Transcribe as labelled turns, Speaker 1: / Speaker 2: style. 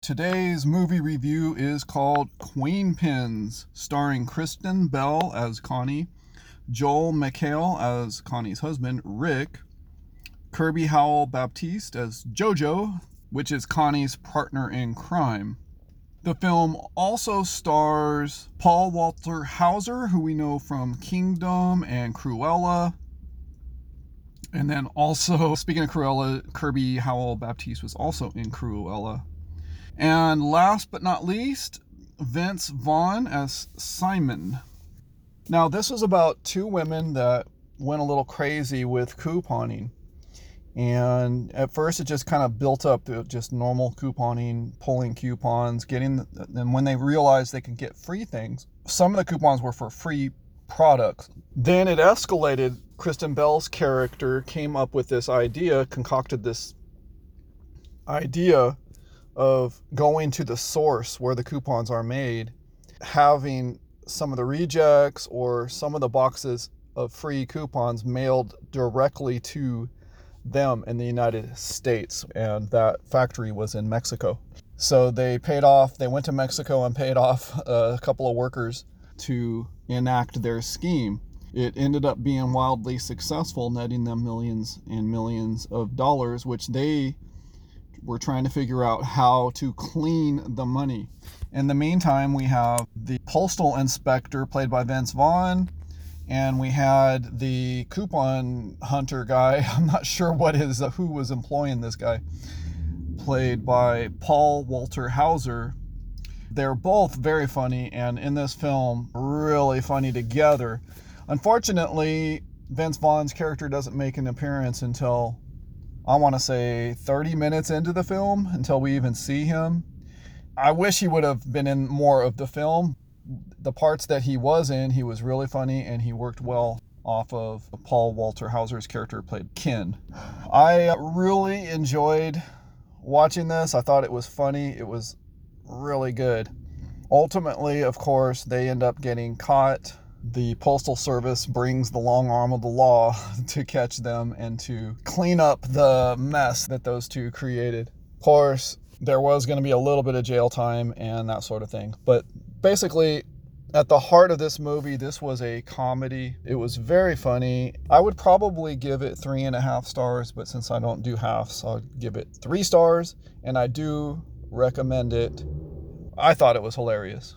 Speaker 1: Today's movie review is called Queen Pins, starring Kristen Bell as Connie, Joel McHale as Connie's husband, Rick, Kirby Howell Baptiste as Jojo, which is Connie's partner in crime. The film also stars Paul Walter Hauser, who we know from Kingdom and Cruella. And then also, speaking of Cruella, Kirby Howell Baptiste was also in Cruella. And last but not least, Vince Vaughn as Simon. Now, this was about two women that went a little crazy with couponing. And at first, it just kind of built up to just normal couponing, pulling coupons, and when they realized they could get free things, some of the coupons were for free products. Then it escalated. Kristen Bell's character came up with this idea, concocted this idea of going to the source where the coupons are made, having some of the rejects or some of the boxes of free coupons mailed directly to them in the United States, and that factory was in Mexico. So they went to Mexico and paid off a couple of workers to enact their scheme. It ended up being wildly successful, netting them millions and millions of dollars, which they were trying to figure out how to clean the money. In the meantime, we have the postal inspector played by Vince Vaughn, and we had the coupon hunter guy. I'm not sure who was employing this guy, played by Paul Walter Hauser. They're both very funny, and in this film, really funny together. Unfortunately, Vince Vaughn's character doesn't make an appearance until, I want to say, 30 minutes into the film, until we even see him. I wish he would have been in more of the film. The parts that he was in, he was really funny, and he worked well off of Paul Walter Hauser's character played Ken. I really enjoyed watching this. I thought it was funny. It was really good. Ultimately, of course, they end up getting caught. The Postal Service brings the long arm of the law to catch them and to clean up the mess that those two created. Of course, there was going to be a little bit of jail time and that sort of thing. But basically, at the heart of this movie, this was a comedy. It was very funny. I would probably give it 3.5 stars, but since I don't do halves, I'll give it 3 stars, and I do recommend it. I thought it was hilarious.